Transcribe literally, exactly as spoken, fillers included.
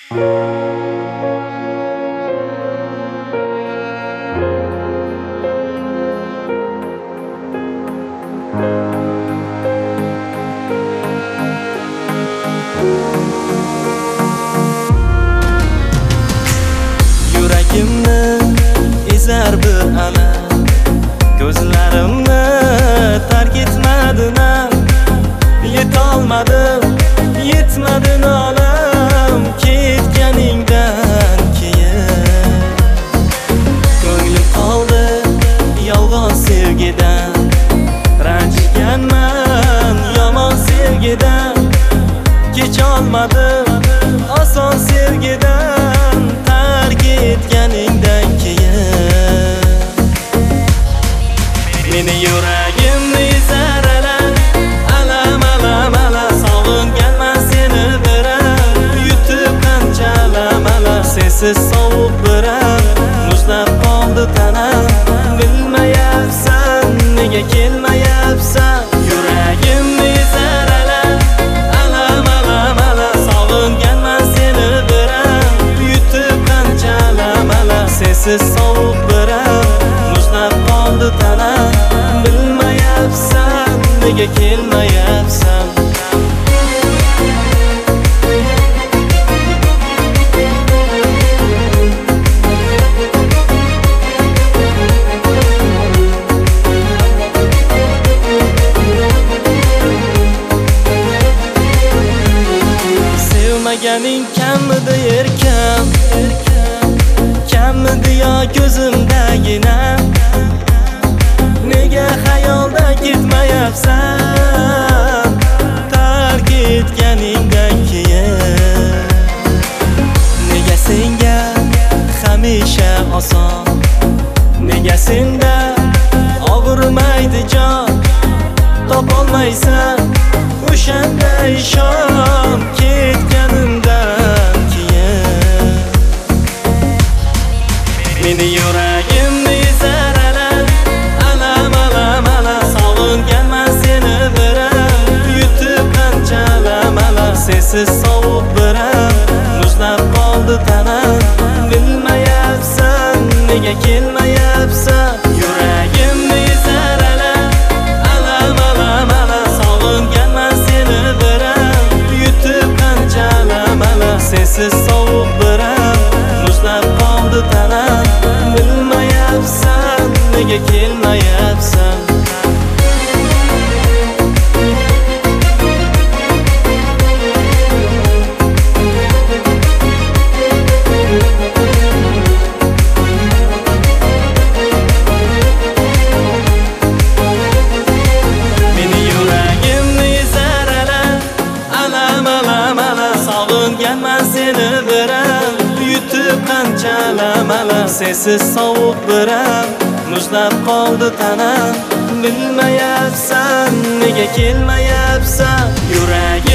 Yuragimni ezar bir alam, ko'zlarimni tark etmadin-a. Yetolmadim, yetmadi nolam ketganingdan keyin. Ko'nglim qoldi yolg'on sevgidan, ranjiganman yomon sevgidan. Kecholmadim oson sevgidan, tark etganingdan keyin. Meni yuragimni ezar alam, alam alam alam, sog'inganman seni biram, yutib qancha alam alam. Sensiz sovuq biram, muzlab qoldi tanam. Bilmayapsan nega kelmayapsan, yuragimni ezar alam, alam alam alam, sog'inganman seni biram, yutib qancha alam alam. Sensiz sovuq biram, muzlab qoldi tanam. Bilmayapsan nega kelmayapsan. Sevmaganing kammidi erkam, kammidi yo ko'zimdagina. Nega xayolda ketmayapsan, tark etganingdan keyin. Nega senga hamisha oson, nega senda og'irmaydi jon. Topolmaysan o'shanda ishon, ketganimdan keyin. Meni yuragimni ezar alam, alam alam alam, sog'inganman seni biram, yutib qancha alam alam. Sensiz sovuq biram, muzlab qoldi tanam. Bilmayapsan nega kelmayapsan, yuragimni ezar alam, alam alam alam, sog'inganman seni biram, yutib qancha alam alam. Sensiz sovuq biram, muzlab qoldi tanam. Bilmayapsan nega kelmayapsan. Meni yuragimni ezar alam, alam alam alam, sog'inganman seni biram, yutib qancha alam alam. Sensiz sovuq biram, muzlab qoldi tanam. Bilmayapsan nega kelmayapsan, yuragim